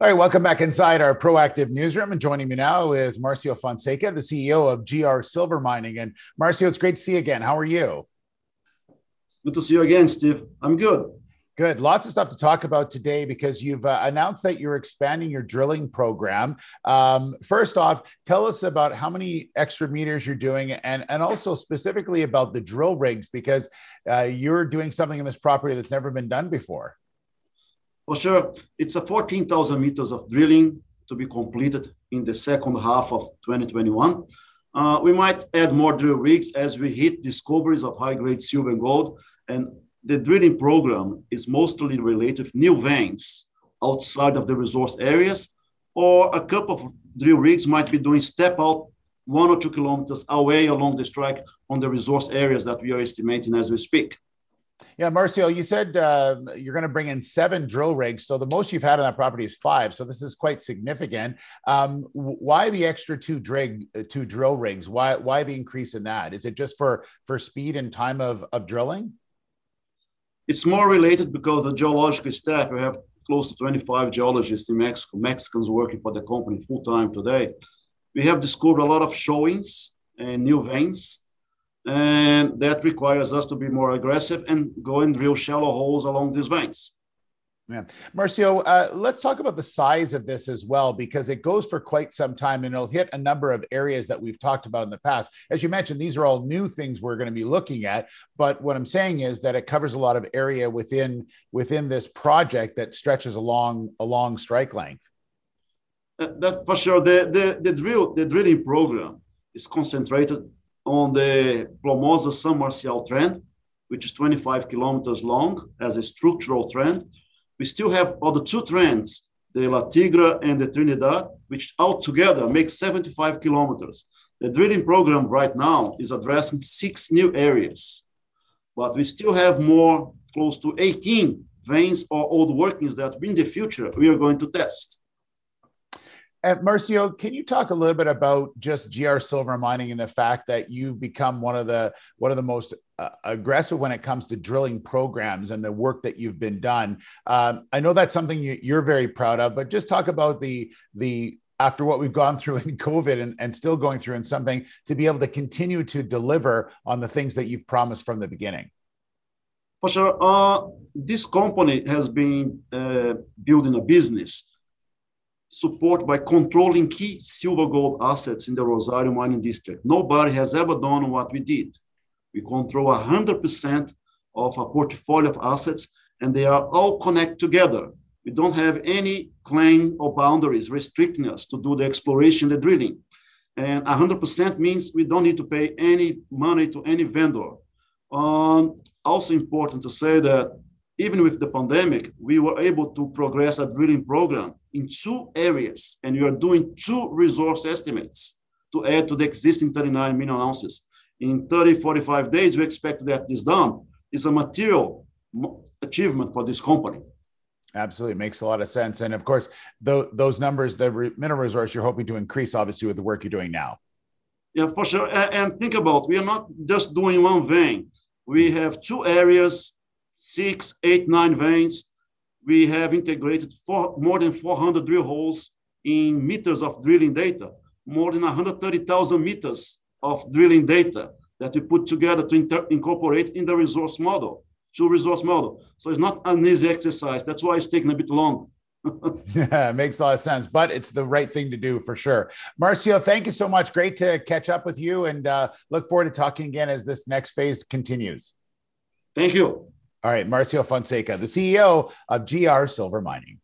All right, welcome back inside our proactive newsroom. And joining me now is Marcio Fonseca, the CEO of GR Silver Mining. And Marcio, it's great to see you again. How are you? Good to see you again, Steve. I'm good. Good. Lots of stuff to talk about today because you've announced that you're expanding your drilling program. First off, tell us about how many extra meters you're doing and also specifically about the drill rigs because you're doing something in this property that's never been done before. For sure, it's a 14,000 meters of drilling to be completed in the second half of 2021. We might add more drill rigs as we hit discoveries of high-grade silver and gold, and the drilling program is mostly related to new veins outside of the resource areas, or a couple of drill rigs might be doing step out 1 or 2 kilometers away along the strike from the resource areas that we are estimating as we speak. Yeah, Marcio, you said you're going to bring in 7 drill rigs. So the most you've had on that property is 5. So this is quite significant. Why the extra two drill rigs? Why the increase in that? Is it just for speed and time of drilling? It's more related because the geological staff, we have close to 25 geologists in Mexico, Mexicans working for the company full time today. We have discovered a lot of showings and new veins. And that requires us to be more aggressive and go and drill shallow holes along these veins. Yeah. Marcio, let's talk about the size of this as well, because it goes for quite some time and it'll hit a number of areas that we've talked about in the past. As you mentioned, these are all new things we're going to be looking at. But what I'm saying is that it covers a lot of area within this project that stretches along strike length. That for sure. The drilling program is concentrated on the Plomosa San Marcial trend, which is 25 kilometers long as a structural trend. We still have other 2 trends, the La Tigra and the Trinidad, which altogether make 75 kilometers. The drilling program right now is addressing 6 new areas, but we still have more, close to 18 veins or old workings that in the future we are going to test. Marcio, can you talk a little bit about just GR Silver Mining and the fact that you've become one of the most aggressive when it comes to drilling programs and the work that you've been done? I know that's something you're very proud of, but just talk about the after what we've gone through in COVID and still going through in something to be able to continue to deliver on the things that you've promised from the beginning. For sure, this company has been building a business support by controlling key silver gold assets in the Rosario mining district. Nobody has ever done what we did. We control 100% of a portfolio of assets, and they are all connected together. We don't have any claim or boundaries restricting us to do the exploration, the drilling. And 100% means we don't need to pay any money to any vendor. Also important to say that even with the pandemic, we were able to progress a drilling program in 2 areas, and we are doing 2 resource estimates to add to the existing 39 million ounces. In 30, 45 days, we expect that this done is a material achievement for this company. Absolutely. Makes a lot of sense. And of course, those numbers, the mineral resource you're hoping to increase, obviously, with the work you're doing now. Yeah, for sure. And think about, we are not just doing one vein. We have 2 areas, 6, 8, 9 veins. We have integrated more than 400 drill holes in meters of drilling data, more than 130,000 meters of drilling data that we put together to incorporate in the resource model, 2 resource model. So it's not an easy exercise. That's why it's taking a bit long. Yeah, it makes a lot of sense, but it's the right thing to do for sure. Marcio, thank you so much. Great to catch up with you and look forward to talking again as this next phase continues. Thank you. All right, Marcio Fonseca, the CEO of GR Silver Mining.